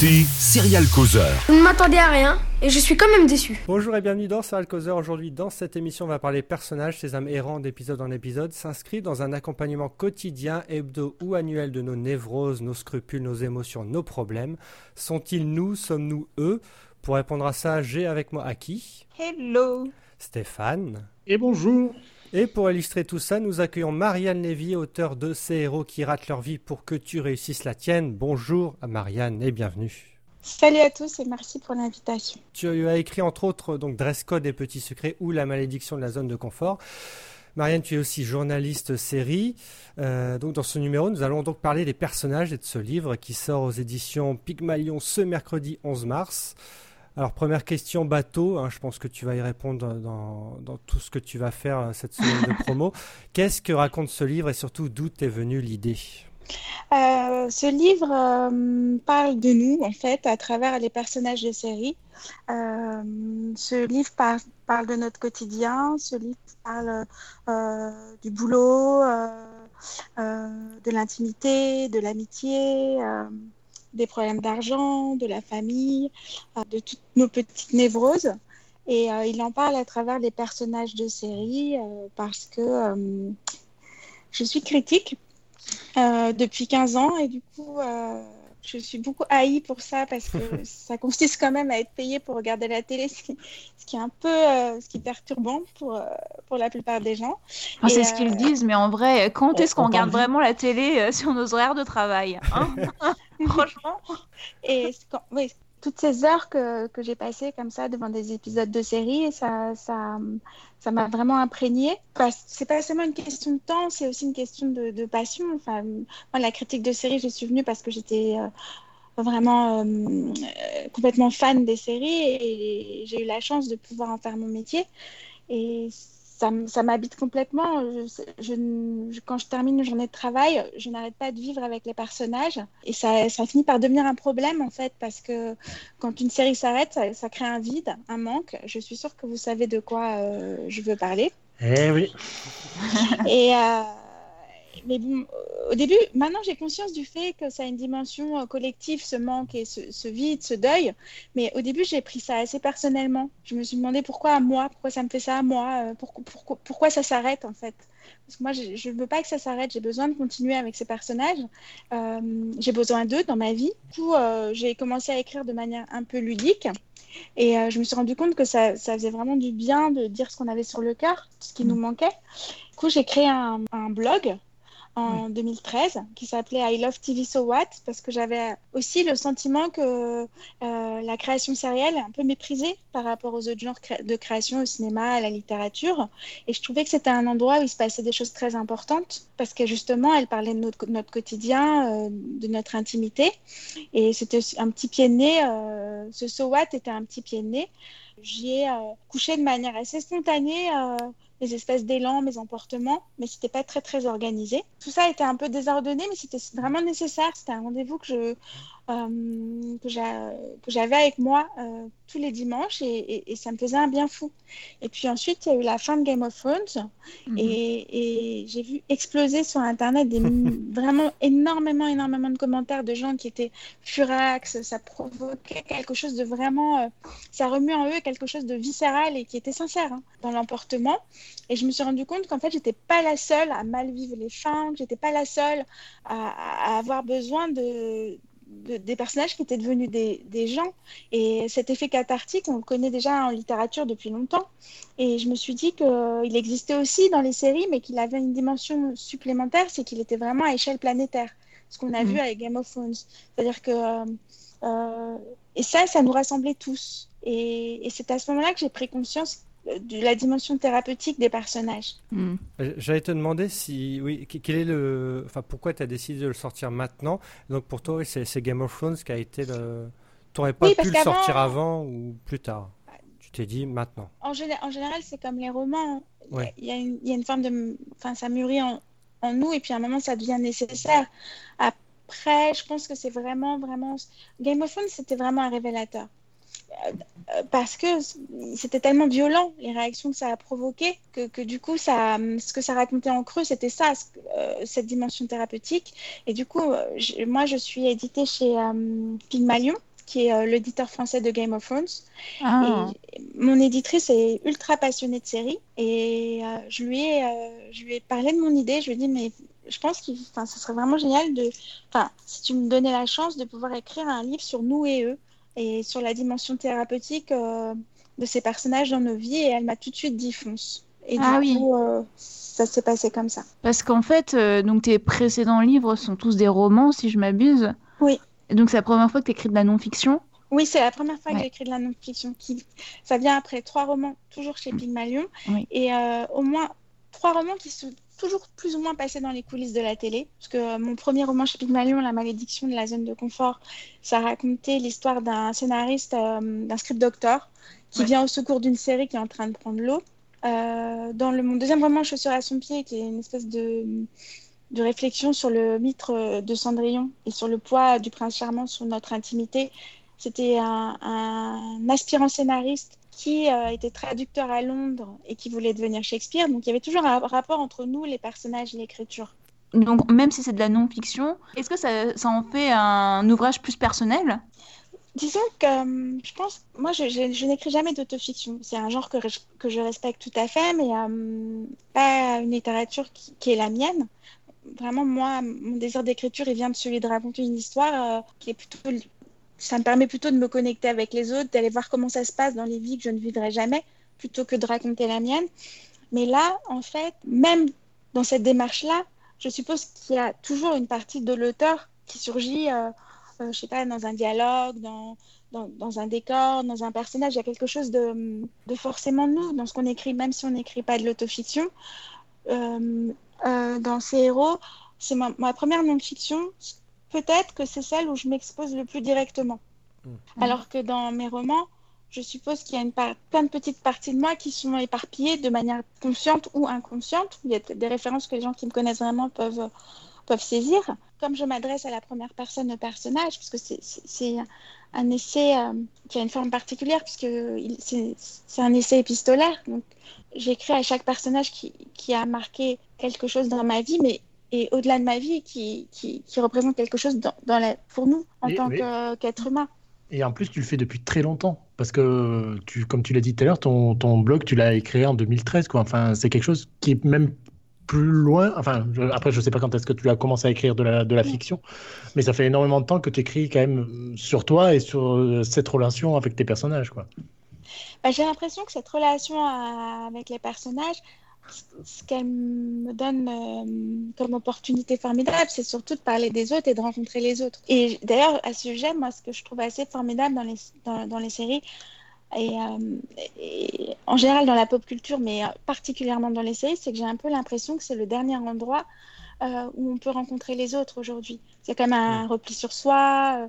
écoutez Serial Causeur. Je ne m'attendais à rien et je suis quand même déçu. Bonjour et bienvenue dans Serial Causeur. Aujourd'hui, dans cette émission, on va parler personnages, ces âmes errants d'épisode en épisode, s'inscrivent dans un accompagnement quotidien, hebdo ou annuel de nos névroses, nos scrupules, nos émotions, nos problèmes. Sont-ils nous, sommes-nous eux? Pour répondre à ça, j'ai avec moi Aki. Hello. Stéphane. Et bonjour. Et pour illustrer tout ça, nous accueillons Marianne Lévy, auteure de Ces héros qui ratent leur vie pour que tu réussisses la tienne. Bonjour à Marianne et bienvenue. Salut à tous et merci pour l'invitation. Tu as écrit entre autres donc Dress Code et Petits Secrets ou La malédiction de la zone de confort. Marianne, tu es aussi journaliste série. Donc dans ce numéro, nous allons donc parler des personnages et de ce livre qui sort aux éditions Pygmalion ce mercredi 11 mars. Alors, première question bateau, je pense que tu vas y répondre dans tout ce que tu vas faire cette semaine de promo. Qu'est-ce que raconte ce livre et surtout d'où t'est venue l'idée ? Ce livre parle de nous, en fait, à travers les personnages de série. Ce livre parle de notre quotidien, ce livre parle du boulot, de l'intimité, de l'amitié, des problèmes d'argent, de la famille, de toutes nos petites névroses. Et il en parle à travers les personnages de série parce que je suis critique depuis 15 ans et du coup, je suis beaucoup haïe pour ça parce que ça consiste quand même à être payé pour regarder la télé, ce qui est un peu ce qui est perturbant pour la plupart des gens. C'est ce qu'ils disent, mais en vrai, quand est-ce qu'on regarde vraiment la télé sur nos horaires de travail, franchement. Et oui, toutes ces heures que j'ai passées comme ça devant des épisodes de série, ça m'a vraiment imprégnée. C'est pas seulement une question de temps, c'est aussi une question de passion. Enfin, moi, la critique de série, j'y suis venue parce que j'étais vraiment complètement fan des séries et j'ai eu la chance de pouvoir en faire mon métier. Et ça m'habite complètement. Quand je termine une journée de travail, je n'arrête pas de vivre avec les personnages. Et ça finit par devenir un problème, en fait, parce que quand une série s'arrête, ça crée un vide, un manque. Je suis sûre que vous savez de quoi je veux parler. Eh oui. Mais bon, au début, maintenant j'ai conscience du fait que ça a une dimension collective, ce manque et ce vide, ce deuil. Mais au début, j'ai pris ça assez personnellement. Je me suis demandé pourquoi à moi, pourquoi ça me fait ça à moi, pourquoi ça s'arrête en fait. Parce que moi, je ne veux pas que ça s'arrête, j'ai besoin de continuer avec ces personnages. J'ai besoin d'eux dans ma vie. Du coup, j'ai commencé à écrire de manière un peu ludique. Et je me suis rendu compte que ça faisait vraiment du bien de dire ce qu'on avait sur le cœur, ce qui nous manquait. Du coup, j'ai créé un blog en 2013 qui s'appelait I Love TV So What parce que j'avais aussi le sentiment que la création sérielle est un peu méprisée par rapport aux autres genres de création, au cinéma, à la littérature, et je trouvais que c'était un endroit où il se passait des choses très importantes parce que justement elle parlait de notre quotidien, de notre intimité, et c'était un petit pied de nez, ce So What était un petit pied de nez. J'y ai couché de manière assez spontanée mes espèces d'élan, mes emportements, mais c'était pas très très organisé. Tout ça était un peu désordonné, mais c'était vraiment nécessaire. C'était un rendez-vous que j'avais avec moi tous les dimanches et ça me faisait un bien fou. Et puis ensuite, il y a eu la fin de Game of Thrones et j'ai vu exploser sur Internet vraiment énormément de commentaires de gens qui étaient furax. Ça provoquait quelque chose de vraiment... ça remuait en eux quelque chose de viscéral et qui était sincère dans l'emportement. Et je me suis rendu compte qu'en fait, j'étais pas la seule à mal vivre les fins, que j'étais pas la seule à avoir besoin des personnages qui étaient devenus des gens. Et cet effet cathartique, on le connaît déjà en littérature depuis longtemps. Et je me suis dit qu'il existait aussi dans les séries, mais qu'il avait une dimension supplémentaire, c'est qu'il était vraiment à échelle planétaire. Ce qu'on a vu avec Game of Thrones. C'est-à-dire que... et ça nous rassemblait tous. Et c'est à ce moment-là que j'ai pris conscience de la dimension thérapeutique des personnages. J'allais te demander quel est pourquoi tu as décidé de le sortir maintenant. Donc pour toi, c'est Game of Thrones qui a été le... Tu n'aurais pas pu le sortir avant ou plus tard. Tu t'es dit maintenant. En général, c'est comme les romans. Ouais. Il y a une forme de... Enfin, ça mûrit en nous et puis à un moment, ça devient nécessaire. Après, je pense que c'est vraiment... Game of Thrones, c'était vraiment un révélateur. Parce que c'était tellement violent, les réactions que ça a provoquées, que du coup, ce que ça racontait en creux, c'était ça, cette dimension thérapeutique. Et du coup, moi, je suis éditée chez Pygmalion, qui est l'éditeur français de Game of Thrones. Ah. Et mon éditrice est ultra passionnée de séries et je lui ai parlé de mon idée. Je lui ai dit, mais je pense que ce serait vraiment génial si tu me donnais la chance de pouvoir écrire un livre sur nous et eux et sur la dimension thérapeutique de ces personnages dans nos vies. Et elle m'a tout de suite dit fonce. Et du coup, ça s'est passé comme ça. Parce qu'en fait, donc tes précédents livres sont tous des romans, si je m'abuse. Oui. Et donc c'est la première fois que tu écris de la non-fiction. Oui, c'est la première fois que j'écris de la non-fiction. Ça vient après 3 romans, toujours chez Pygmalion. Oui. Et au moins 3 romans qui sont toujours plus ou moins passés dans les coulisses de la télé. Parce que mon premier roman chez Pygmalion, La malédiction de la zone de confort, ça racontait l'histoire d'un scénariste, d'un script doctor, qui vient au secours d'une série qui est en train de prendre l'eau. Dans mon deuxième roman, Chaussure à son pied, qui est une espèce de réflexion sur le mythe de Cendrillon et sur le poids du prince charmant sur notre intimité. C'était un aspirant scénariste qui était traducteur à Londres et qui voulait devenir Shakespeare. Donc il y avait toujours un rapport entre nous, les personnages et l'écriture. Donc même si c'est de la non-fiction, est-ce que ça en fait un ouvrage plus personnel ? Disons que je pense, moi je n'écris jamais d'autofiction. C'est un genre que je respecte tout à fait, mais pas une littérature qui est la mienne. Vraiment, moi, mon désir d'écriture, il vient de celui de raconter une histoire qui est plutôt... Ça me permet plutôt de me connecter avec les autres, d'aller voir comment ça se passe dans les vies que je ne vivrai jamais, plutôt que de raconter la mienne. Mais là, en fait, même dans cette démarche-là, je suppose qu'il y a toujours une partie de l'auteur qui surgit, je sais pas, dans un dialogue, dans un décor, dans un personnage. Il y a quelque chose de forcément nous dans ce qu'on écrit, même si on n'écrit pas de l'autofiction. Dans ces héros, c'est ma première non-fiction. Peut-être que c'est celle où je m'expose le plus directement. Alors que dans mes romans, je suppose qu'il y a plein de petites parties de moi qui sont éparpillées de manière consciente ou inconsciente. Il y a des références que les gens qui me connaissent vraiment peuvent saisir. Comme je m'adresse à la première personne au personnage, parce que c'est un essai qui a une forme particulière, puisque c'est un essai épistolaire. Donc, j'écris à chaque personnage qui a marqué quelque chose dans ma vie, et au-delà de ma vie, qui représente quelque chose pour nous, en tant qu'être humain. Et en plus, tu le fais depuis très longtemps. Parce que, comme tu l'as dit tout à l'heure, ton blog, tu l'as créé en 2013, quoi. Enfin, c'est quelque chose qui est même plus loin. Enfin, après, je ne sais pas quand est-ce que tu as commencé à écrire de la fiction, mais ça fait énormément de temps que tu écris quand même sur toi et sur cette relation avec tes personnages, quoi. J'ai l'impression que cette relation avec les personnages, ce qu'elle me donne comme opportunité formidable, c'est surtout de parler des autres et de rencontrer les autres. Et d'ailleurs, à ce sujet, moi, ce que je trouve assez formidable dans les séries, et en général dans la pop culture, mais particulièrement dans les séries, c'est que j'ai un peu l'impression que c'est le dernier endroit où on peut rencontrer les autres aujourd'hui. C'est quand même un repli sur soi,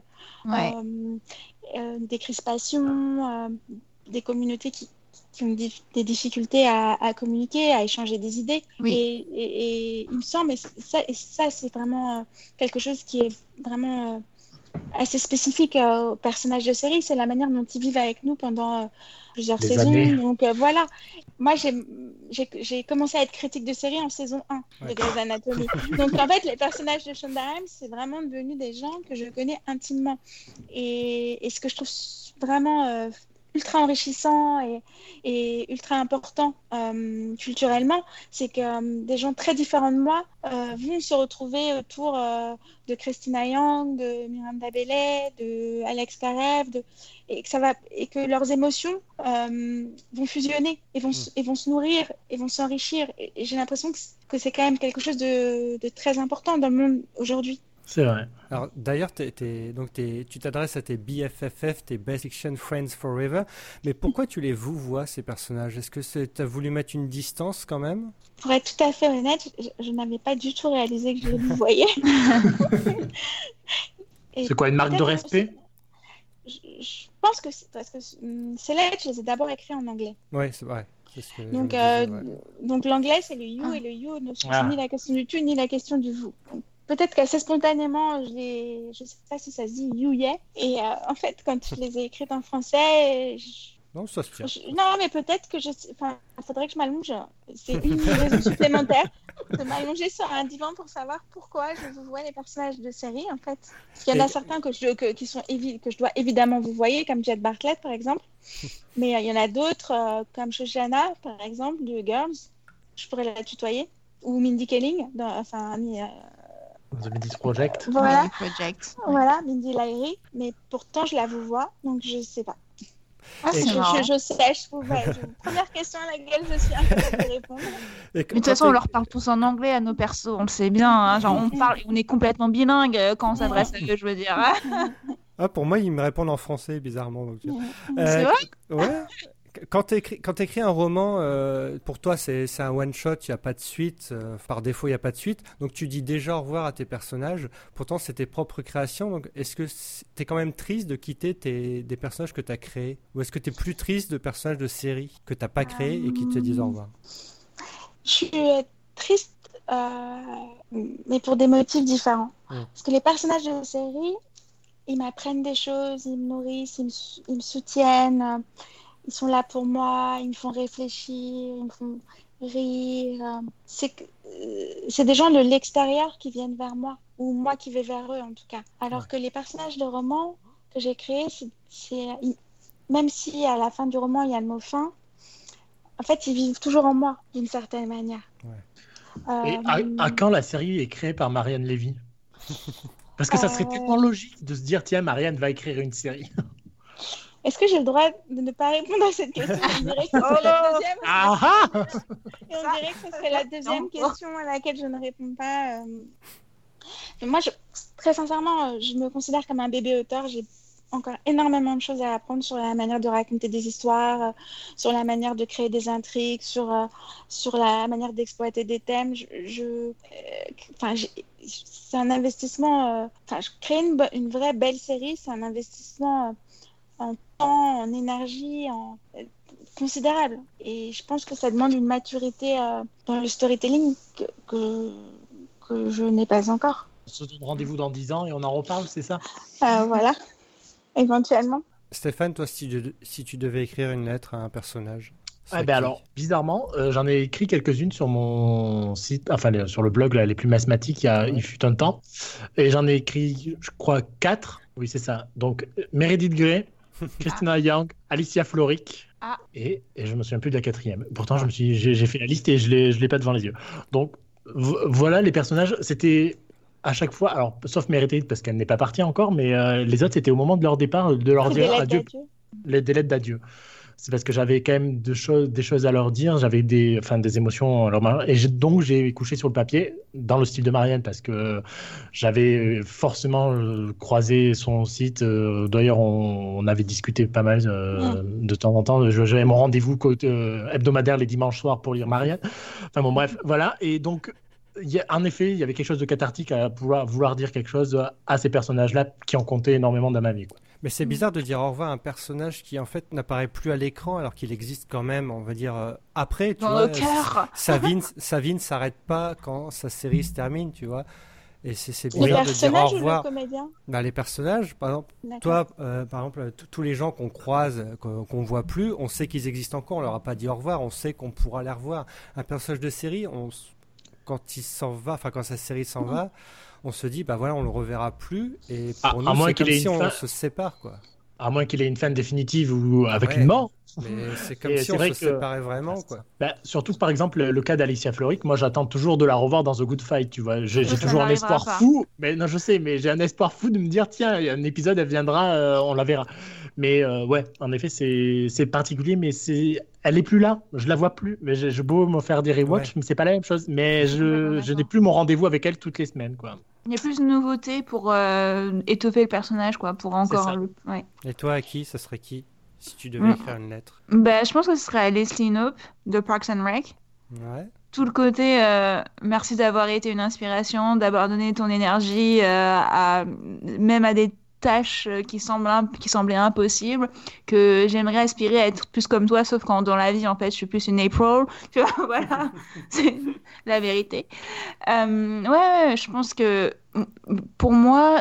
des crispations, des communautés qui ont des difficultés à communiquer, à échanger des idées. Oui. Et il me semble, et ça c'est vraiment quelque chose qui est vraiment assez spécifique aux personnages de série, c'est la manière dont ils vivent avec nous pendant plusieurs saisons. Années. Donc voilà, moi j'ai commencé à être critique de série en saison 1 de Grey's Anatomy. Donc en fait, les personnages de Shonda Rhimes, c'est vraiment devenu des gens que je connais intimement. Et ce que je trouve vraiment ultra enrichissant et ultra important culturellement, c'est que des gens très différents de moi vont se retrouver autour de Christina Yang, de Miranda Bellet, de Alex Karev, et que leurs émotions vont fusionner et vont se nourrir et vont s'enrichir. Et j'ai l'impression que c'est quand même quelque chose de très important dans le monde aujourd'hui. C'est vrai. Alors d'ailleurs, tu t'adresses à tes BFFF, tes Best Fiction Friends Forever, mais pourquoi tu les vouvoies, ces personnages ? Est-ce que tu as voulu mettre une distance quand même ? Pour être tout à fait honnête, je n'avais pas du tout réalisé que je les vouvoyais. C'est quoi, une marque de respect ? Je pense que c'est parce que ces lettres, je les ai d'abord écrites en anglais. Oui, c'est vrai. Donc l'anglais, c'est le you, et le you ne change ni la question du tu, ni la question du vous. Donc, peut-être qu'assez spontanément, je ne sais pas si ça se dit you, yeah. Et en fait, quand je les ai écrites en français, non, ça se tient. Non, mais peut-être que il faudrait que je m'allonge. C'est une raison supplémentaire. de m'allonger sur un divan pour savoir pourquoi je vous vois les personnages de série, en fait. Parce qu'il y en a certains que je dois évidemment vous voyez, comme Jet Bartlett, par exemple. Mais il y en a d'autres, comme Shoshana, par exemple, de Girls. Je pourrais la tutoyer. Ou Mindy Kaling, The Mindy's Project. Voilà. Project. Voilà, Mindy Lahiri. Mais pourtant, je la vous vois, donc je sais pas. Je sèche. Première question à laquelle je suis incapable de répondre. Mais de toute façon, on leur parle tous en anglais à nos persos, on le sait bien. Hein, genre, on est complètement bilingue quand on s'adresse à eux, je veux dire. Pour moi, ils me répondent en français, bizarrement. Donc... C'est vrai ? Ouais. Quand t'écris un roman, pour toi, c'est un one-shot, il n'y a pas de suite. Par défaut, il n'y a pas de suite. Donc, tu dis déjà au revoir à tes personnages. Pourtant, c'est tes propres créations. Donc, est-ce que t'es quand même triste de quitter des personnages que tu as créés ? Ou est-ce que tu es plus triste de personnages de série que tu n'as pas créés et qui te disent au revoir ? Je suis triste, mais pour des motifs différents. Parce que les personnages de série, ils m'apprennent des choses, ils me nourrissent, ils me soutiennent. Ils sont là pour moi, ils me font réfléchir, ils me font rire. C'est des gens de l'extérieur qui viennent vers moi, ou moi qui vais vers eux en tout cas. Alors que les personnages de romans que j'ai créés, même si à la fin du roman il y a le mot fin, en fait ils vivent toujours en moi d'une certaine manière. Et à quand la série est créée par Marianne Lévy ? Parce que ça serait tellement logique de se dire tiens, Marianne va écrire une série. Est-ce que j'ai le droit de ne pas répondre à cette question ? On dirait que ce serait la deuxième. Et on dirait que ce serait la deuxième question à laquelle je ne réponds pas. Mais moi, très sincèrement, je me considère comme un bébé auteur. J'ai encore énormément de choses à apprendre sur la manière de raconter des histoires, sur la manière de créer des intrigues, sur la manière d'exploiter des thèmes. C'est un investissement. Créer une vraie belle série, c'est un investissement en temps, en énergie, considérable. Et je pense que ça demande une maturité dans le storytelling que je n'ai pas encore. On se donne rendez-vous dans 10 ans et on en reparle, c'est ça ? Voilà, éventuellement. Stéphane, toi, si tu devais écrire une lettre à un personnage, alors, bizarrement, j'en ai écrit quelques-unes sur mon site, sur le blog Les Plus Masmatiques, il fut un temps. Et j'en ai écrit, je crois, 4. Oui, c'est ça. Donc, Meredith Grey, Christina Young, Alicia Florrick, et je me souviens plus de la 4e. Pourtant, j'ai fait la liste et je l'ai pas devant les yeux. Donc, voilà les personnages. C'était à chaque fois, alors sauf Meredith parce qu'elle n'est pas partie encore, mais les autres, c'était au moment de leur départ, de leur dire adieu. Les lettres d'adieu. C'est parce que j'avais quand même des choses à leur dire, j'avais des émotions à leur main. Et donc, j'ai couché sur le papier dans le style de Marianne parce que j'avais forcément croisé son site. D'ailleurs, on avait discuté pas mal de temps en temps. J'avais mon rendez-vous hebdomadaire les dimanches soirs pour lire Marianne. Enfin bon, bref, voilà. Et donc, en effet, il y avait quelque chose de cathartique à vouloir dire quelque chose à ces personnages-là qui ont compté énormément dans ma vie, quoi. Mais c'est bizarre de dire au revoir à un personnage qui en fait n'apparaît plus à l'écran alors qu'il existe quand même, on va dire, après. Tu vois, nos cœurs. Sa vie ne s'arrête pas quand sa série se termine, tu vois. Et c'est bizarre de dire au revoir. Les personnages, par exemple, toi, par exemple, tous les gens qu'on croise, qu'on voit plus, on sait qu'ils existent encore, on leur a pas dit au revoir, on sait qu'on pourra les revoir. Un personnage de série, quand il s'en va, quand sa série s'en va, on se dit, on le reverra plus. Et pour nous, c'est comme si on se sépare, quoi. À moins qu'il ait une fin définitive ou avec une mort. Mais c'est comme si on se séparait vraiment, quoi. Surtout, par exemple, le cas d'Alicia Florrick, moi, j'attends toujours de la revoir dans The Good Fight, tu vois. J'ai toujours un espoir fou. Mais non, je sais, mais j'ai un espoir fou de me dire, tiens, un épisode, elle viendra, on la verra. Mais en effet, c'est particulier, mais elle est plus là. Je la vois plus. Mais j'ai beau me faire des rewatch, mais c'est pas la même chose. Mais je n'ai plus mon rendez-vous avec elle toutes les semaines, quoi. Il y a plus de nouveautés pour étoffer le personnage, quoi, pour encore. Et toi, à qui ça serait qui si tu devais écrire une lettre? Je pense que ce serait Leslie Knope de Parks and Rec. Ouais. Tout le côté merci d'avoir été une inspiration, d'avoir donné ton énergie même à des tâches qui semblaient impossibles, que j'aimerais aspirer à être plus comme toi, sauf quand dans la vie en fait je suis plus une April, tu vois. Voilà, c'est la vérité. Je pense que pour moi,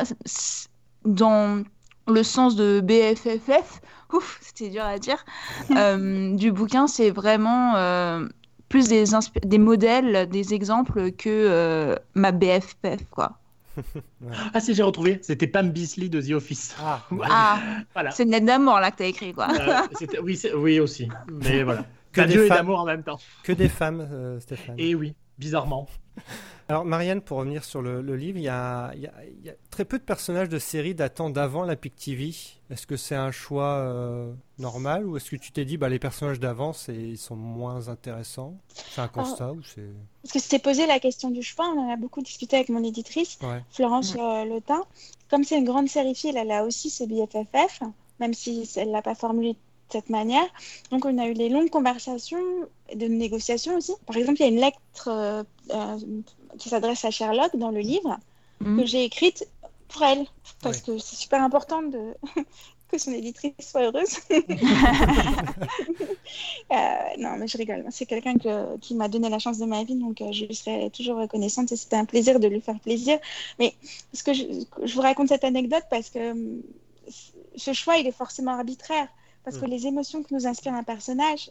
dans le sens de BFFF, c'était dur à dire, du bouquin, c'est vraiment plus des modèles, des exemples que ma BFF, quoi. Ah si, j'ai retrouvé. C'était Pam Beesly de The Office. Voilà. C'est une lettre d'amour là que t'as écrit, quoi. Oui aussi. Mais voilà. Que des D'adieu et femmes. d'amour en même temps. Que des femmes, Stéphane. Et oui, bizarrement. Alors Marianne, pour revenir sur le livre, il y a très peu de personnages de série datant d'avant la Pic TV. Est-ce que c'est un choix normal ou est-ce que tu t'es dit les personnages d'avant ils sont moins intéressants? C'est un constat ou c'est... Parce que c'était posé la question du choix, on en a beaucoup discuté avec mon éditrice, Florence Letin. Comme c'est une grande sériephile, elle a aussi ses BFFF, même si elle ne l'a pas formulé de cette manière. Donc on a eu des longues conversations et de négociations aussi. Par exemple, il y a une lettre qui s'adresse à Sherlock dans le livre que j'ai écrite pour elle, parce que c'est super important que son éditrice soit heureuse. Non, mais je rigole. C'est quelqu'un qui m'a donné la chance de ma vie, donc je lui serai toujours reconnaissante et c'était un plaisir de lui faire plaisir. Mais parce que je vous raconte cette anecdote parce que ce choix, il est forcément arbitraire, parce que les émotions que nous inspire un personnage,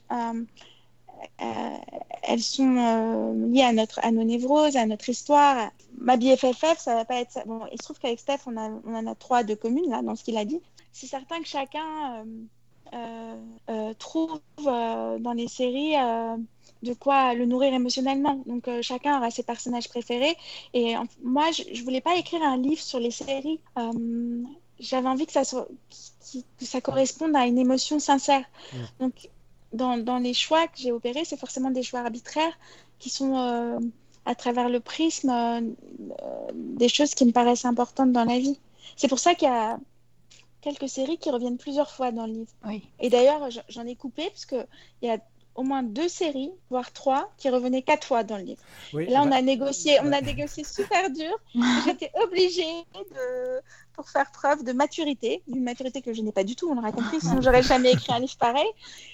elles sont liées à nos névroses, à notre histoire. Ma BFFF, ça va pas être ça. Bon, il se trouve qu'avec Steph, on en a 3 de communes là, dans ce qu'il a dit. C'est certain que chacun trouve dans les séries de quoi le nourrir émotionnellement. Donc chacun aura ses personnages préférés. Et moi, je voulais pas écrire un livre sur les séries. J'avais envie que ça corresponde à une émotion sincère. Donc dans les choix que j'ai opérés, c'est forcément des choix arbitraires qui sont à travers le prisme des choses qui me paraissent importantes dans la vie. C'est pour ça qu'il y a quelques séries qui reviennent plusieurs fois dans le livre. Oui. Et d'ailleurs, j'en ai coupé parce qu'il y a au moins 2 séries, voire 3, qui revenaient 4 fois dans le livre. Oui, et là, on a négocié super dur. J'étais obligée pour faire preuve de maturité, d'une maturité que je n'ai pas du tout, on l'aura compris, sinon j'aurais jamais écrit un livre pareil,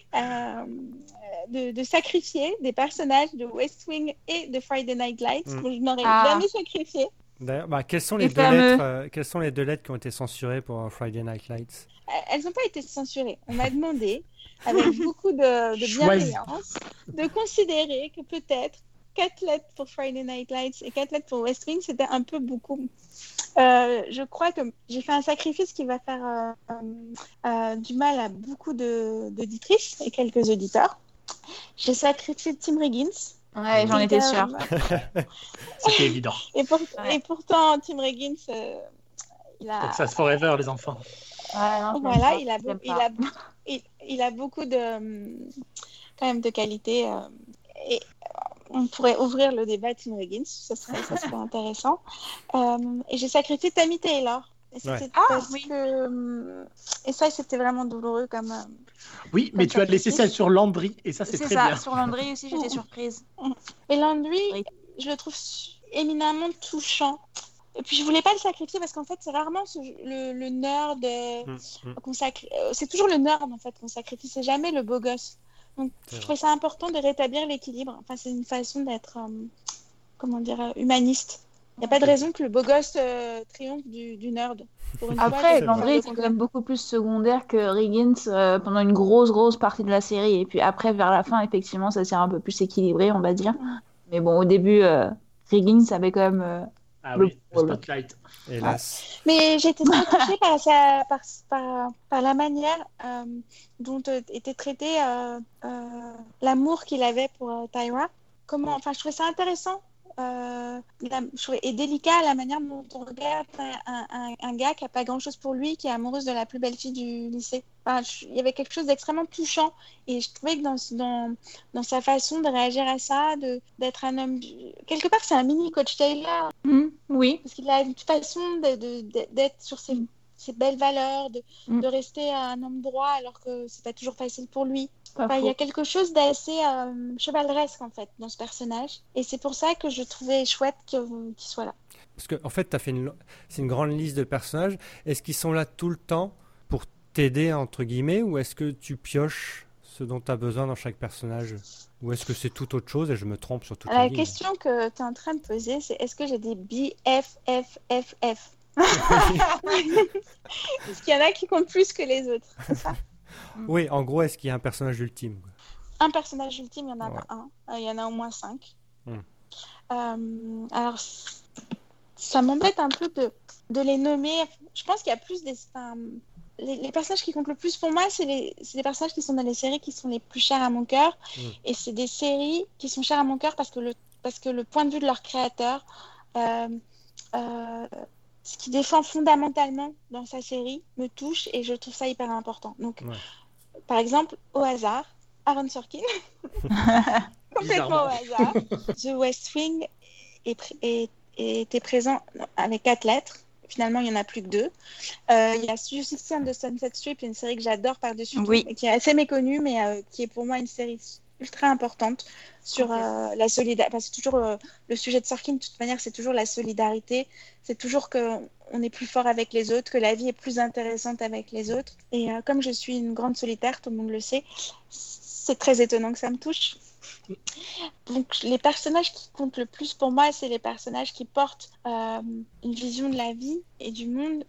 de sacrifier des personnages de West Wing et de Friday Night Lights que je n'aurais jamais sacrifié. D'ailleurs, quelles sont les deux lettres qui ont été censurées pour Friday Night Lights? Elles n'ont pas été censurées. On m'a demandé, avec beaucoup de bienveillance, de considérer que peut-être 4 lettres pour Friday Night Lights et 4 lettres pour West Wing, c'était un peu beaucoup. Je crois que j'ai fait un sacrifice qui va faire du mal à beaucoup d'auditrices et quelques auditeurs. J'ai sacrifié Tim Riggins. Ouais, j'en étais sûre. C'était évident. Et pourtant, Tim Riggins, il a... Texas Forever, les enfants. Ouais, non, voilà, il a beaucoup quand même de qualités. Et on pourrait ouvrir le débat Tim Riggins, ça serait intéressant. Et j'ai sacrifié Tammy Taylor. Et et ça, c'était vraiment douloureux comme. Oui, mais tu as laissé ça sur Landry, et ça, c'est très bien. Sur Landry aussi, j'étais surprise. Et Landry, je le trouve éminemment touchant. Et puis, je voulais pas le sacrifier parce qu'en fait, c'est rarement le nerd qu'on sacrifie. C'est toujours le nerd, en fait, qu'on sacrifie. C'est jamais le beau gosse. Donc, je trouvais ça important de rétablir l'équilibre. Enfin, c'est une façon d'être, humaniste. Il n'y a pas de raison que le beau gosse triomphe du nerd. Après, Landry était quand même beaucoup plus secondaire que Riggins pendant une grosse partie de la série. Et puis après, vers la fin, effectivement, ça s'est un peu plus équilibré, on va dire. Mais bon, au début, Riggins avait quand même le spotlight. Hélas. Mais j'étais très touchée par la manière dont était traité l'amour qu'il avait pour Tyra. Je trouvais ça intéressant. Et délicat la manière dont on regarde un gars qui n'a pas grand chose pour lui, qui est amoureuse de la plus belle fille du lycée. Il y avait quelque chose d'extrêmement touchant et je trouvais que dans sa façon de réagir à ça, d'être un homme, quelque part c'est un mini Coach Taylor. Oui, parce qu'il a une façon d'être sur ses belles valeurs, de rester un homme droit alors que c'est pas toujours facile pour lui. Il y a quelque chose d'assez chevaleresque en fait dans ce personnage et c'est pour ça que je trouvais chouette qu'il soit là. Parce qu'en fait, c'est une grande liste de personnages. Est-ce qu'ils sont là tout le temps pour t'aider entre guillemets ou est-ce que tu pioches ce dont tu as besoin dans chaque personnage ou est-ce que c'est tout autre chose et je me trompe sur toute la ligne? La question que tu es en train de poser, c'est est-ce que j'ai des BFFFF? Est-ce qu'il y en a qui comptent plus que les autres, c'est ça? Oui, en gros, est-ce qu'il y a un personnage ultime? un personnage ultime, il n'y en a Ouais. pas un. Il y en a au moins 5. Hmm. Alors, ça m'embête un peu de les nommer. Je pense qu'il y a plus les personnages qui comptent le plus pour moi, c'est les personnages qui sont dans les séries qui sont les plus chers à mon cœur. Et c'est des séries qui sont chères à mon cœur parce que le point de vue de leur créateur, ce qu'il défend fondamentalement dans sa série me touche et je trouve ça hyper important. Donc, par exemple, au hasard, Aaron Sorkin, complètement au hasard, The West Wing était présent avec 4 lettres. Finalement, il n'y en a plus que 2. Il y a Justice and the Sunset Strip, une série que j'adore par-dessus tout, et qui est assez méconnue, mais qui est pour moi une série ultra importante sur la solidarité. Parce que c'est toujours le sujet de Sorkin, de toute manière, c'est toujours la solidarité. C'est toujours qu'on est plus fort avec les autres, que la vie est plus intéressante avec les autres. Et comme je suis une grande solitaire, tout le monde le sait, c'est très étonnant que ça me touche. Donc les personnages qui comptent le plus pour moi, c'est les personnages qui portent une vision de la vie et du monde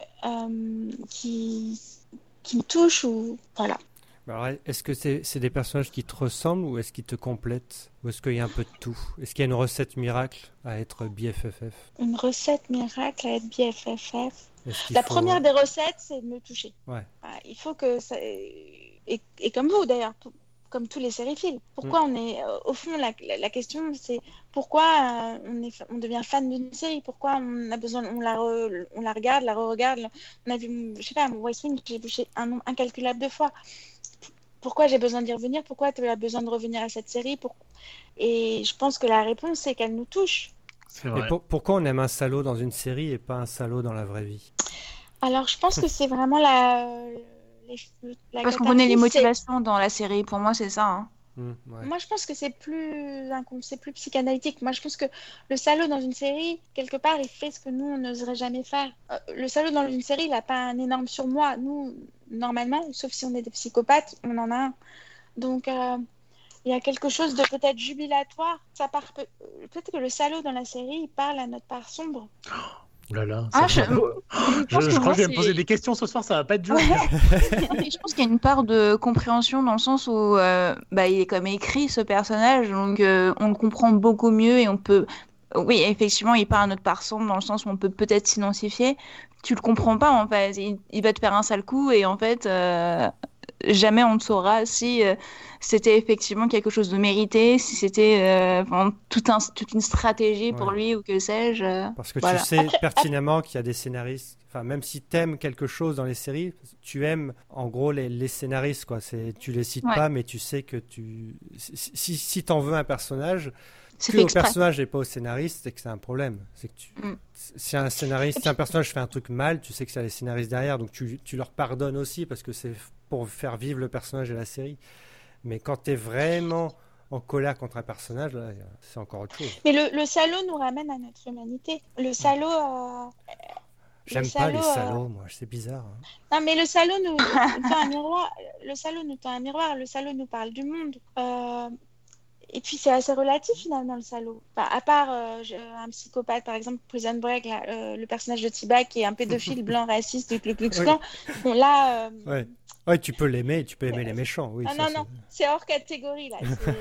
qui me touche ou voilà. Alors, est-ce que c'est des personnages qui te ressemblent ou est-ce qu'ils te complètent? Ou est-ce qu'il y a un peu de tout? Est-ce qu'il y a une recette miracle à être BFFF? Une recette miracle à être BFFF? La première des recettes, c'est de me toucher. Ouais. Il faut que ça... Et comme vous d'ailleurs, comme tous les sériphiles. Pourquoi on est... Au fond, la question, c'est pourquoi on devient fan d'une série? Pourquoi on a besoin... On la regarde, la re-regarde. On a vu, je sais pas, West Wing, j'ai vu un nombre incalculable de fois. Pourquoi j'ai besoin d'y revenir? Pourquoi tu as besoin de revenir à cette série? Et je pense que la réponse, c'est qu'elle nous touche. C'est vrai. Et pourquoi on aime un salaud dans une série et pas un salaud dans la vraie vie? Alors, je pense que c'est vraiment parce qu'on connaît les motivations dans la série. Pour moi, c'est ça. Hein. Ouais. Moi, je pense que c'est plus psychanalytique. Moi, je pense que le salaud dans une série, quelque part, il fait ce que nous, on n'oserait jamais faire. Le salaud dans une série, il n'a pas un énorme surmoi. Nous, normalement, sauf si on est des psychopathes, on en a un. Donc, il y a quelque chose de peut-être jubilatoire. Peut-être que le salaud dans la série, il parle à notre part sombre. Oh là là, je crois que je vais me poser des questions ce soir, ça va pas être dur. Je pense qu'il y a une part de compréhension dans le sens où il est comme écrit ce personnage, donc on le comprend beaucoup mieux et on peut... Oui, effectivement, il parle à notre part sombre dans le sens où on peut peut-être s'identifier. Tu le comprends pas en fait, il va te faire un sale coup et en fait... jamais on ne saura si c'était effectivement quelque chose de mérité, si c'était toute une stratégie pour lui ou que sais-je. Parce que tu sais pertinemment qu'il y a des scénaristes, enfin même si tu aimes quelque chose dans les séries, tu aimes en gros les scénaristes, quoi. Tu les cites pas, mais tu sais que si t'en veux un personnage, que au personnage et pas au scénariste, c'est que c'est un problème. C'est que si un personnage fait un truc mal, tu sais que c'est les scénaristes derrière, donc tu leur pardonnes aussi parce que c'est pour faire vivre le personnage et la série. Mais quand tu es vraiment en colère contre un personnage, là, c'est encore autre chose. Mais le salaud nous ramène à notre humanité. Le salaud... J'aime pas les salauds, moi, c'est bizarre. Hein. Non, mais le salaud nous tend un miroir. Le salaud nous tend un miroir. Le salaud nous parle du monde. Et puis c'est assez relatif finalement le salaud. Enfin, à part un psychopathe, par exemple Prison Break, le personnage de T-Bag qui est un pédophile blanc raciste du Ku Klux Klan. Bon là. Ouais, tu peux l'aimer, tu peux aimer les méchants. Oui, non, c'est hors catégorie là.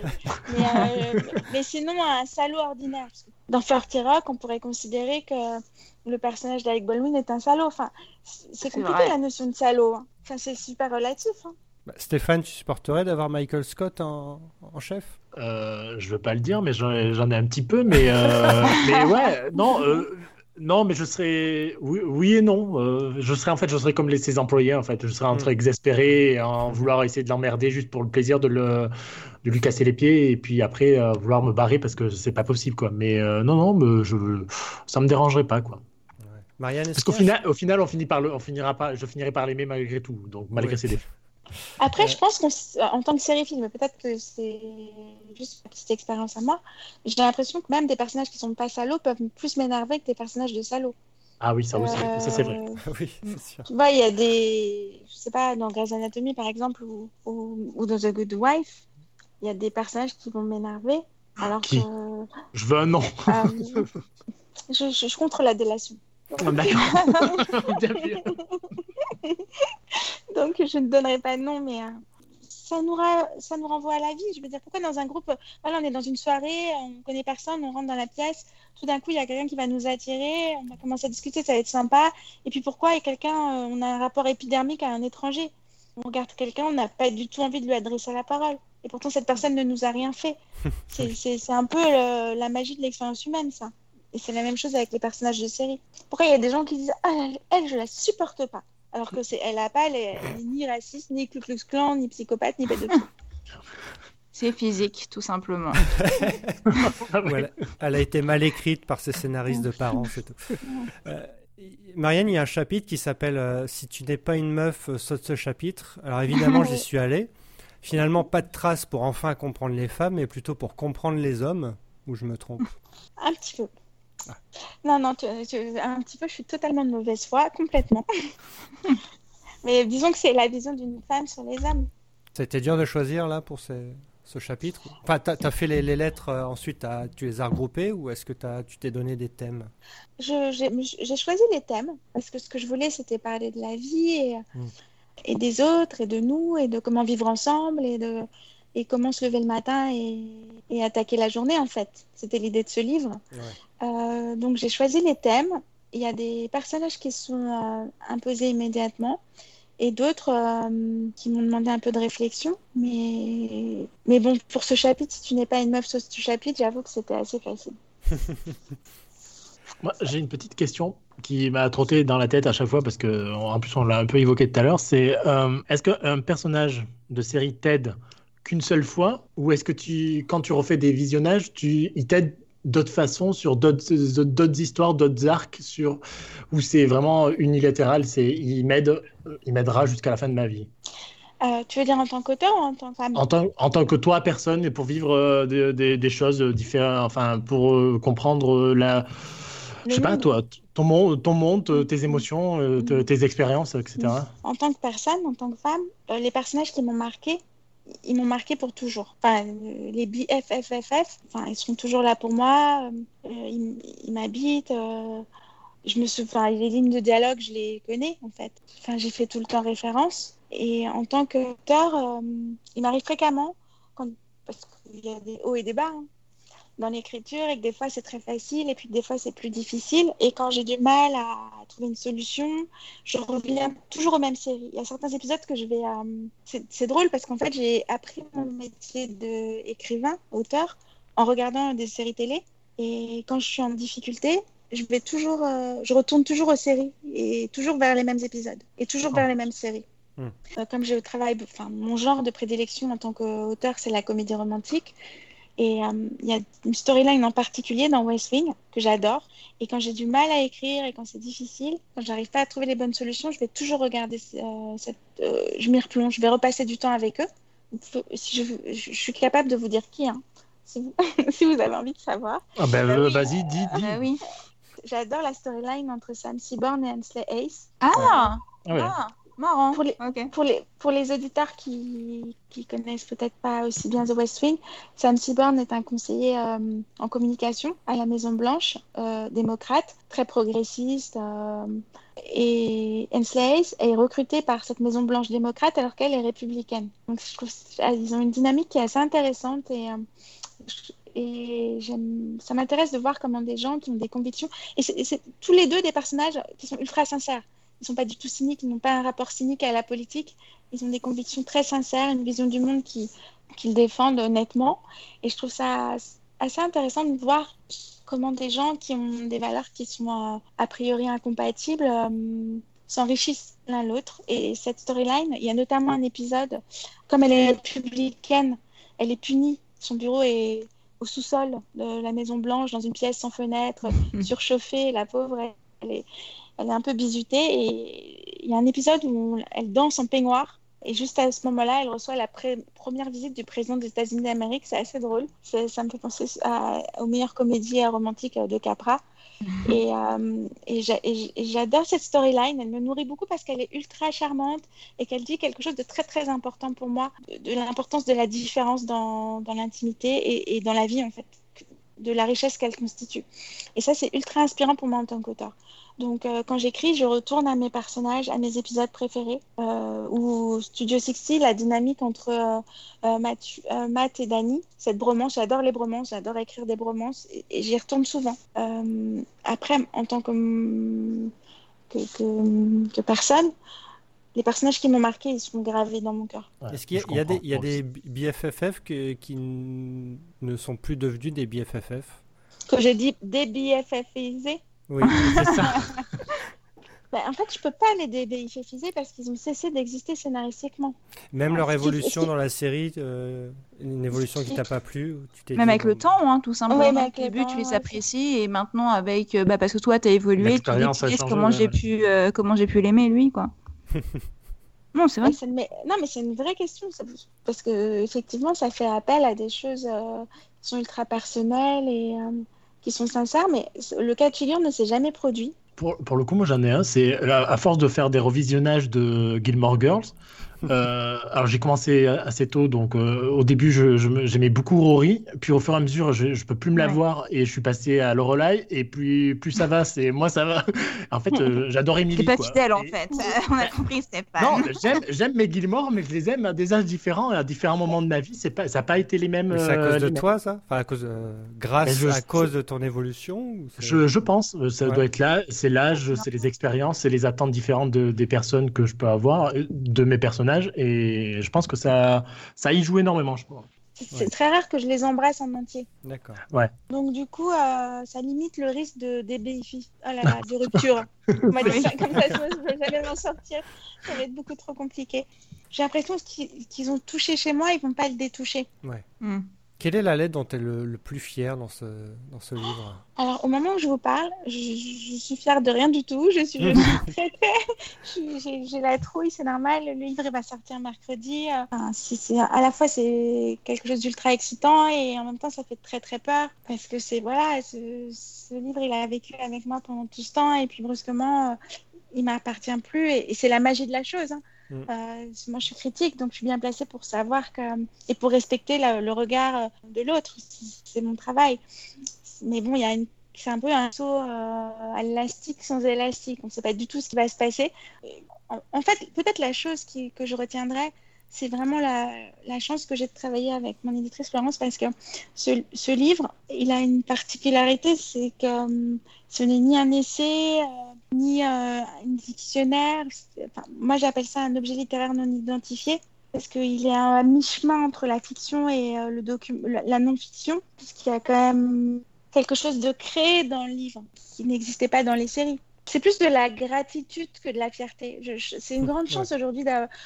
Mais sinon un salaud ordinaire. Parce que dans 30 Rock, on pourrait considérer que le personnage d'Alec Baldwin est un salaud. Enfin, c'est compliqué la notion de salaud. Hein. Enfin, c'est super relatif. Hein. Stéphane, tu supporterais d'avoir Michael Scott en chef? Je veux pas le dire, mais j'en ai un petit peu, mais ouais, non, mais je serais oui et non. Je serais comme ses employés en fait. Je serais entre exaspéré et en vouloir essayer de l'emmerder juste pour le plaisir de lui casser les pieds et puis après vouloir me barrer parce que c'est pas possible quoi. Mais non, ça me dérangerait pas quoi. Marianne, parce qu'au final, je finirai par l'aimer malgré tout, donc malgré ses défauts. Après, je pense qu'en tant que série-film, peut-être que c'est juste une petite expérience à moi, j'ai l'impression que même des personnages qui sont pas salauds peuvent plus m'énerver que des personnages de salauds. Ah oui, ça aussi, ça c'est vrai. Oui, c'est sûr. Tu vois, il y a je sais pas, dans Grey's Anatomy par exemple, ou dans The Good Wife, il y a des personnages qui vont m'énerver, alors que... Je veux un nom. Je contre la délation. D'accord. Bien vu. Donc je ne donnerai pas de nom, mais ça nous renvoie à la vie. Je veux dire, pourquoi dans un groupe, voilà, on est dans une soirée, on connaît personne, on rentre dans la pièce, tout d'un coup, il y a quelqu'un qui va nous attirer, on va commencer à discuter, ça va être sympa. Et puis pourquoi on a un rapport épidermique à un étranger? On regarde quelqu'un, on n'a pas du tout envie de lui adresser la parole. Et pourtant, cette personne ne nous a rien fait. C'est un peu la magie de l'expérience humaine, ça. Et c'est la même chose avec les personnages de série. Pourquoi il y a des gens qui disent « Ah, elle, je la supporte pas ». Alors que elle est ni raciste, ni Ku Klux Klan, ni psychopathe, ni pédophile. C'est physique, tout simplement. Elle a été mal écrite par ses scénaristes de parents, c'est tout. Marianne, il y a un chapitre qui s'appelle Si tu n'es pas une meuf, saute ce chapitre. Alors évidemment, j'y suis allé. Finalement, pas de trace pour enfin comprendre les femmes, mais plutôt pour comprendre les hommes. Ou je me trompe? Un petit peu. Non, un petit peu, je suis totalement de mauvaise foi, complètement. Mais disons que c'est la vision d'une femme sur les hommes. Ça a été dur de choisir là pour ce chapitre? Enfin, t'as fait les lettres, ensuite tu les as regroupées ou est-ce que tu t'es donné des thèmes? J'ai choisi les thèmes parce que ce que je voulais, c'était parler de la vie et des autres et de nous et de comment vivre ensemble et comment se lever le matin et attaquer la journée, en fait. C'était l'idée de ce livre. Ouais. Donc, j'ai choisi les thèmes. Il y a des personnages qui sont imposés immédiatement et d'autres qui m'ont demandé un peu de réflexion. Mais bon, pour ce chapitre, si tu n'es pas une meuf sur ce chapitre, j'avoue que c'était assez facile. Moi, j'ai une petite question qui m'a trotté dans la tête à chaque fois parce que, en plus, on l'a un peu évoqué tout à l'heure. C'est est-ce qu'un personnage de série t'aide qu'une seule fois ou est-ce que quand tu refais des visionnages, il t'aide d'autres façons sur d'autres histoires, d'autres arcs où c'est vraiment unilatéral, il m'aidera jusqu'à la fin de ma vie? Tu veux dire en tant qu'auteur ou en tant que femme? En tant que toi, personne, et pour vivre des choses différentes, enfin, pour comprendre je sais pas, toi, ton monde, tes émotions, tes expériences, etc. En tant que personne, en tant que femme, les personnages qui m'ont marqué, ils m'ont marqué pour toujours. Enfin, les BFFFF, enfin, ils sont toujours là pour moi. Ils m'habitent. Les lignes de dialogue, je les connais, en fait. Enfin, j'ai fait tout le temps référence. Et en tant qu'auteur, il m'arrive fréquemment, parce qu'il y a des hauts et des bas dans l'écriture, et que des fois c'est très facile, et puis des fois c'est plus difficile. Et quand j'ai du mal à trouver une solution, je reviens toujours aux mêmes séries. Il y a certains épisodes que je vais... C'est drôle parce qu'en fait, j'ai appris mon métier d'écrivain, auteur, en regardant des séries télé. Et quand je suis en difficulté, je retourne toujours aux séries, et toujours vers les mêmes épisodes, et toujours vers les mêmes séries. Comme j'ai au travail, mon genre de prédilection en tant qu'auteur, c'est la comédie romantique. Et il y a une storyline en particulier dans West Wing que j'adore. Et quand j'ai du mal à écrire et quand c'est difficile, quand j'arrive pas à trouver les bonnes solutions, je vais toujours regarder je m'y replonge, je vais repasser du temps avec eux. Je suis capable de vous dire qui, si vous avez envie de savoir. Oui. Vas-y, dis. Oui. J'adore la storyline entre Sam Seaborn et Ainsley Hayes. Ouais. Marrant. Pour les auditeurs qui connaissent peut-être pas aussi bien The West Wing, Sam Seaborn est un conseiller en communication à la Maison Blanche, démocrate, très progressiste. Et Ainsley Hayes est recrutée par cette Maison Blanche démocrate alors qu'elle est républicaine. Donc je trouve qu'ils ont une dynamique qui est assez intéressante et ça m'intéresse de voir comment des gens qui ont des convictions, et c'est tous les deux des personnages qui sont ultra sincères. Ils ne sont pas du tout cyniques, ils n'ont pas un rapport cynique à la politique. Ils ont des convictions très sincères, une vision du monde qu'ils défendent honnêtement. Et je trouve ça assez intéressant de voir comment des gens qui ont des valeurs qui sont a priori incompatibles s'enrichissent l'un l'autre. Et cette storyline, il y a notamment un épisode, comme elle est républicaine, elle est punie. Son bureau est au sous-sol de la Maison Blanche, dans une pièce sans fenêtre, surchauffée. La pauvre, elle est un peu bizutée, et il y a un épisode où elle danse en peignoir, et juste à ce moment-là, elle reçoit la première visite du président des États-Unis d'Amérique. C'est assez drôle. Ça me fait penser aux meilleures comédies romantiques de Capra. Et j'adore cette storyline. Elle me nourrit beaucoup parce qu'elle est ultra charmante et qu'elle dit quelque chose de très très important pour moi, de l'importance de la différence dans l'intimité et dans la vie, en fait. de la richesse qu'elle constitue. Et ça, c'est ultra inspirant pour moi en tant qu'auteur. Donc, quand j'écris, je retourne à mes personnages, à mes épisodes préférés, où Studio 60, la dynamique entre Matt et Danny, cette bromance, j'adore les bromances, j'adore écrire des bromances, et j'y retourne souvent. Après, en tant que personne, les personnages qui m'ont marqué, ils sont gravés dans mon cœur. Ouais, Est-ce qu'il y a des BFFF qui ne sont plus devenus des BFFF? Que j'ai dit DBFFisés. Oui, c'est ça. En fait, je peux pas les DBFFiser parce qu'ils ont cessé d'exister scénaristiquement. même leur évolution Est-ce dans la série, une évolution qui t'a pas plu, ou tu t'es Même dit, avec le temps, tout simplement. Ouais, mais avec Au le début, temps, tu les ouais, apprécies, et maintenant, avec, parce que toi, t'as évolué, tu L'expérience a réalises changé, comment ouais. comment j'ai pu l'aimer, lui, quoi. Non, c'est vrai. Non, mais c'est une vraie question parce que effectivement, ça fait appel à des choses qui sont ultra personnelles et qui sont sincères, mais le cas de figure ne s'est jamais produit. Pour le coup, moi j'en ai un, c'est à force de faire des revisionnages de Gilmore Girls. Alors j'ai commencé assez tôt, donc au début j'aimais beaucoup Rory, puis au fur et à mesure je peux plus me la Ouais. voir et je suis passé à Lorelai, et plus ça va, moi ça va. En fait, j'adore Emily. T'es pas quoi. fidèle, en Et- fait. On a compris, Stéphane. Non, j'aime mes Gilmore, mais je les aime à des âges différents et à différents moments de ma vie. Ça n'a pas été les mêmes. mais c'est à cause de les mêmes. toi, ça? Enfin, grâce Mais à cause de ton évolution, ou c'est- Je pense, ça Ouais. doit être là, c'est l'âge, c'est les expériences, c'est les attentes différentes des personnes que je peux avoir, de mes personnages, et je pense que ça y joue énormément, je crois. C'est Ouais. très rare que je les embrasse en entier. D'accord. Donc du coup, ça limite le risque de DBFI. Oh là là, de rupture. On m'a dit ça comme ça, je ne vais jamais m'en sortir. Ça va être beaucoup trop compliqué. J'ai l'impression qu'ils ont touché chez moi, ils vont pas le détoucher. Hmm. Quelle est la lettre dont tu es le plus fier dans ce livre? Alors, au moment où je vous parle, je suis fière de rien du tout. Je suis très, j'ai la trouille, c'est normal. Le livre il va sortir mercredi. À la fois, c'est quelque chose d'ultra excitant et en même temps, ça fait très, très peur. Parce que ce livre, il a vécu avec moi pendant tout ce temps et puis brusquement, il m'appartient plus. Et c'est la magie de la chose. Hein. Moi, je suis critique, donc je suis bien placée pour savoir et pour respecter le regard de l'autre. C'est mon travail. Mais bon, c'est un peu un saut à l'élastique sans élastique. On ne sait pas du tout ce qui va se passer. En fait, peut-être la chose que je retiendrai, c'est vraiment la chance que j'ai de travailler avec mon éditrice Florence, parce que ce livre, il a une particularité, c'est que ce n'est ni un essai, ni un dictionnaire. Moi, j'appelle ça un objet littéraire non identifié, parce qu'il est à mi-chemin entre la fiction et la non-fiction, puisqu'il y a quand même quelque chose de créé dans le livre qui n'existait pas dans les séries. C'est plus de la gratitude que de la fierté. C'est une grande chance aujourd'hui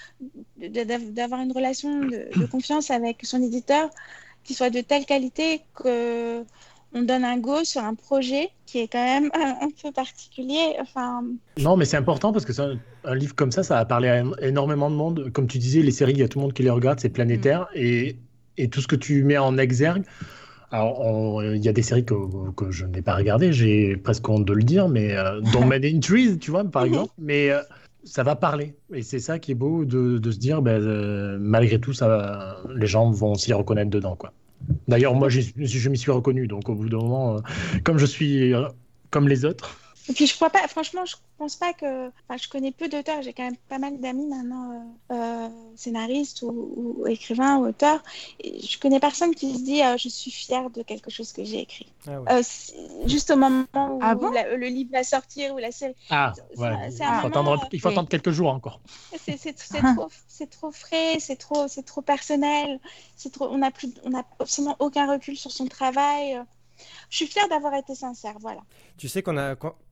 d'avoir une relation de confiance avec son éditeur qui soit de telle qualité que on donne un go sur un projet qui est quand même un peu particulier. Non, mais c'est important parce que un livre comme ça va parler à énormément de monde. Comme tu disais, les séries, il y a tout le monde qui les regarde, c'est planétaire, et tout ce que tu mets en exergue. Alors, il y a des séries que je n'ai pas regardées, j'ai presque honte de le dire, mais dont Men in Trees, tu vois, par exemple, mais ça va parler. Et c'est ça qui est beau de se dire, malgré tout, les gens vont s'y reconnaître dedans, quoi. D'ailleurs, moi, je m'y suis reconnu, donc au bout d'un moment, comme je suis comme les autres. Et puis je crois pas, franchement, je pense pas que. Je connais peu d'auteurs, j'ai quand même pas mal d'amis maintenant, scénaristes ou écrivains ou auteurs. Et je connais personne qui se dit je suis fière de quelque chose que j'ai écrit. Ah ouais. Juste au moment où le livre va sortir ou la série. Ah, ouais. Il faut attendre quelques jours encore. C'est trop frais, c'est trop personnel, on n'a absolument aucun recul sur son travail. Je suis fière d'avoir été sincère, voilà. Tu sais qu'on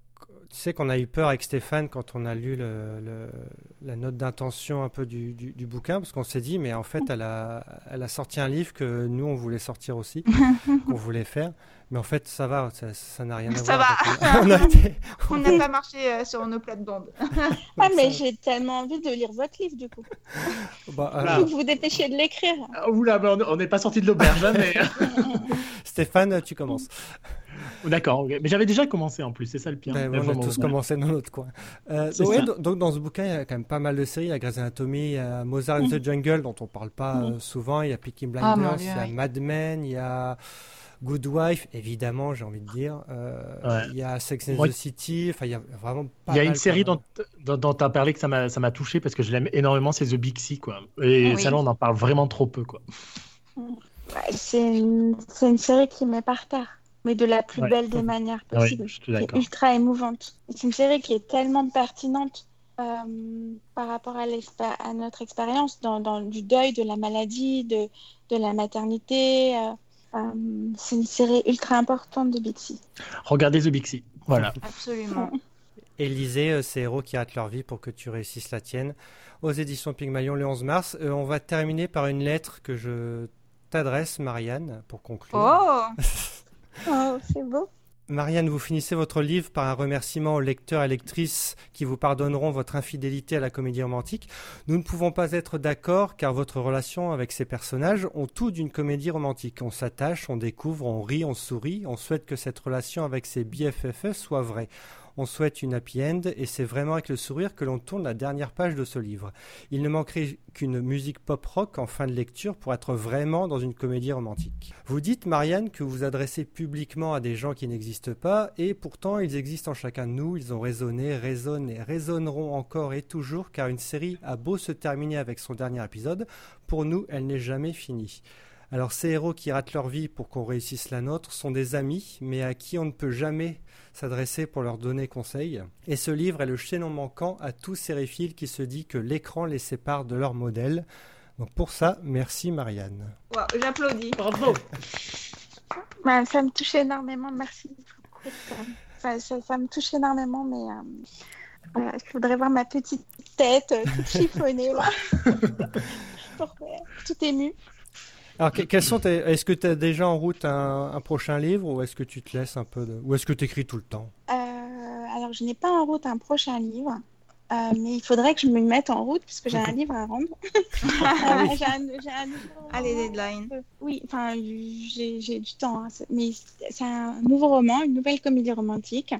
a eu peur avec Stéphane quand on a lu la note d'intention un peu du bouquin, parce qu'on s'est dit, mais en fait, elle a sorti un livre que nous, on voulait sortir aussi, qu'on voulait faire. Mais en fait, ça va, ça n'a rien à voir. Ça va. On n'a pas marché sur nos plates-bandes. Mais j'ai tellement envie de lire votre livre, du coup. Il faut que vous dépêchiez de l'écrire. Oula, on n'est pas sorti de l'auberge, hein, mais... Stéphane, tu commences. D'accord, okay. Mais j'avais déjà commencé en plus, c'est ça le pire. On a tous commencé dans notre coin. Donc dans ce bouquin, il y a quand même pas mal de séries. Il y a Grey's Anatomy, il y a Mozart in the Jungle, dont on parle pas souvent. Il y a Peaky Blinders, il y a Mad Men, il y a Good Wife, évidemment, j'ai envie de dire. Ouais. Il y a Sex and Moi, the City. Enfin, il y a vraiment pas Il y a mal, une série pas mal. dont tu as parlé que ça m'a touché parce que je l'aime énormément, c'est The Big Sea, quoi. Et Oui. ça, là, on en parle vraiment trop peu, quoi. Ouais, c'est une série qui met par terre, mais de la plus Ouais. belle des manières Oui, possibles. je suis Qui est d'accord. ultra émouvante. C'est une série qui est tellement pertinente par rapport à notre expérience dans du deuil, de la maladie, de la maternité. C'est une série ultra importante de Big Sea. Regardez The Big Sea. Voilà. Absolument. Et lisez Ces héros qui ratent leur vie pour que tu réussisses la tienne, aux éditions Pygmalion le 11 mars. On va terminer par une lettre que je t'adresse, Marianne, pour conclure. Oh, Oh, c'est beau. Marianne, vous finissez votre livre par un remerciement aux lecteurs et lectrices qui vous pardonneront votre infidélité à la comédie romantique. Nous ne pouvons pas être d'accord car votre relation avec ces personnages ont tout d'une comédie romantique. On s'attache, on découvre, on rit, on sourit, on souhaite que cette relation avec ses BFFE soit vraie. On souhaite une happy end et c'est vraiment avec le sourire que l'on tourne la dernière page de ce livre. Il ne manquerait qu'une musique pop-rock en fin de lecture pour être vraiment dans une comédie romantique. Vous dites, Marianne, que vous vous adressez publiquement à des gens qui n'existent pas et pourtant ils existent en chacun de nous, ils ont résonné, résonnent et résonneront encore et toujours car une série a beau se terminer avec son dernier épisode, pour nous elle n'est jamais finie. Alors ces héros qui ratent leur vie pour qu'on réussisse la nôtre sont des amis, mais à qui on ne peut jamais s'adresser pour leur donner conseil. Et ce livre est le chaînon manquant à tous ces sériphiles qui se dit que l'écran les sépare de leur modèle. Donc pour ça, merci Marianne. wow, j'applaudis. Bravo. Ouais, ça me touche énormément. Merci beaucoup. Ça me touche énormément, mais voilà, je voudrais voir ma petite tête toute chiffonnée là. Tout émue. Alors est-ce que tu as déjà en route un prochain livre ou est-ce que tu te laisses un peu ou est-ce que tu écris tout le temps? Alors, je n'ai pas en route un prochain livre, mais il faudrait que je me mette en route puisque j'ai un livre à rendre. J'ai un nouveau roman. Allez, deadline. Oui, enfin, j'ai du temps, hein, mais c'est un nouveau roman, une nouvelle comédie romantique.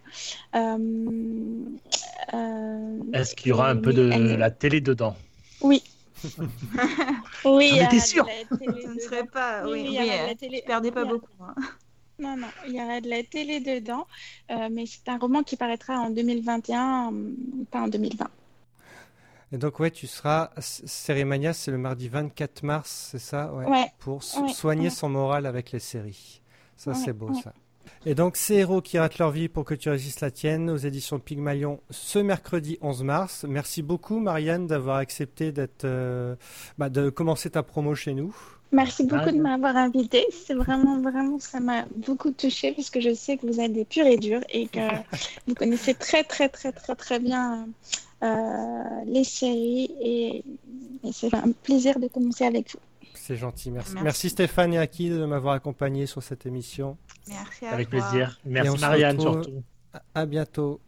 Est-ce qu'il y aura un peu de la télé dedans? Oui. Oui, J'en étais sûre. Ce ne serait pas. Oui, Oui, il y aura de la télé. je perdais pas Il y a- beaucoup. Hein. Non, il y aura de la télé dedans, mais c'est un roman qui paraîtra en 2021, pas en 2020. Et donc ouais, tu seras Sérimania, c'est le mardi 24 mars, c'est ça? Ouais. Pour Ouais, soigner ouais. son moral avec les séries. Ça Ouais, c'est beau ouais. ça. Et donc, ces héros qui ratent leur vie pour que tu réussisses la tienne, aux éditions Pygmalion, ce mercredi 11 mars. Merci beaucoup, Marianne, d'avoir accepté de commencer ta promo chez nous. Merci beaucoup de m'avoir invitée. C'est vraiment, ça m'a beaucoup touchée parce que je sais que vous êtes des purs et durs et que vous connaissez très, très, très, très, très bien les séries et c'est un plaisir de commencer avec vous. C'est gentil, merci. Merci. Merci Stéphane et Aki de m'avoir accompagné sur cette émission. Merci à Avec toi. plaisir. Et on Merci se Marianne retrouve- surtout. À bientôt.